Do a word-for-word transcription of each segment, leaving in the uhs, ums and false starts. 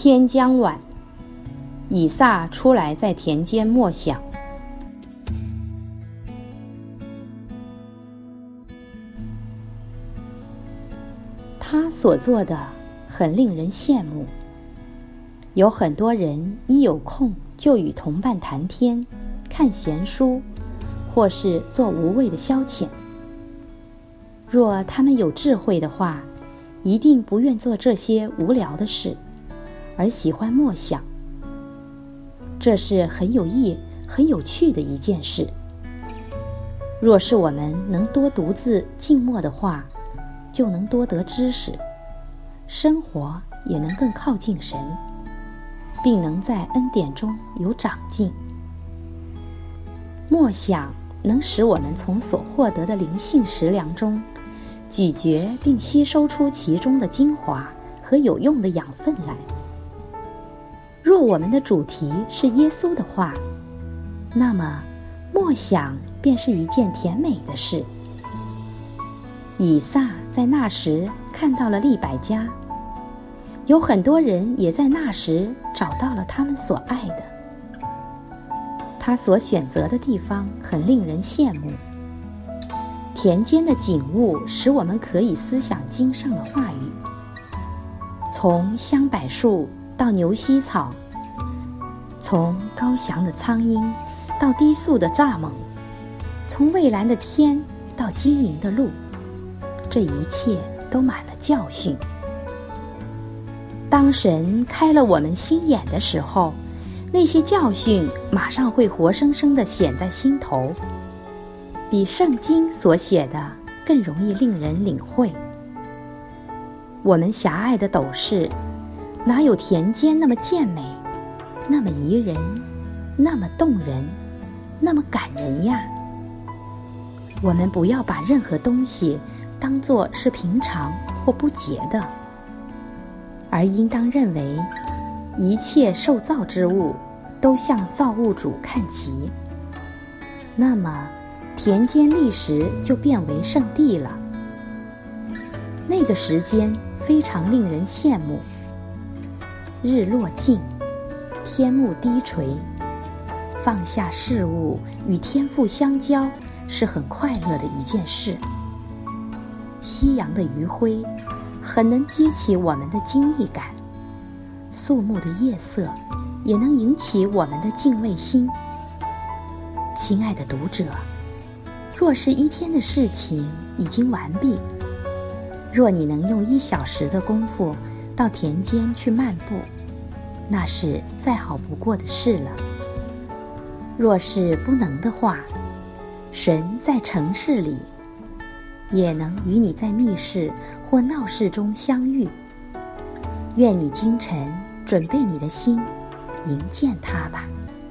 天将晚，以撒出来在田间默想。他所做的很令人羡慕。有很多人一有空就与同伴谈天，看闲书，或是做无谓的消遣。若他们有智慧的话，一定不愿做这些无聊的事，而喜欢默想。这是很有益、很有趣的一件事。若是我们能多读字静默的话，就能多得知识，生活也能更靠近神，并能在恩典中有长进。默想能使我们从所获得的灵性食粮中咀嚼并吸收出其中的精华和有用的养分来。若我们的主题是耶稣的话，那么默想便是一件甜美的事。以撒在那时看到了利百加，有很多人也在那时找到了他们所爱的。他所选择的地方很令人羡慕。田间的景物使我们可以思想经上的话语，从香柏树到牛膝草，从高翔的苍鹰到低速的蚱蜢，从蔚蓝的天到晶莹的路，这一切都满了教训。当神开了我们心眼的时候，那些教训马上会活生生地显在心头，比圣经所写的更容易令人领会。我们狭隘的斗士，哪有田间那么健美，那么宜人，那么动人，那么感人呀？我们不要把任何东西当作是平常或不洁的，而应当认为一切受造之物都向造物主看齐。那么田间立时就变为圣地了。那个时间非常令人羡慕。日落尽，天幕低垂，放下事物与天父相交是很快乐的一件事。夕阳的余晖很能激起我们的惊异感，肃穆的夜色也能引起我们的敬畏心。亲爱的读者，若是一天的事情已经完毕，若你能用一小时的功夫到田间去漫步，那是再好不过的事了。若是不能的话，神在城市里，也能与你在密室或闹市中相遇。愿你清晨准备你的心，迎见他吧。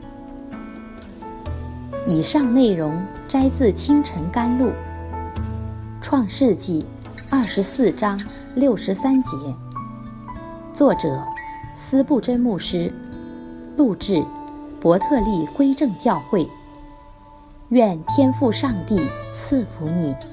以上内容摘自《清晨甘露》，创世纪二十四章六十三节，作者司布真牧师，录制伯特利归正教会。愿天父上帝赐福你。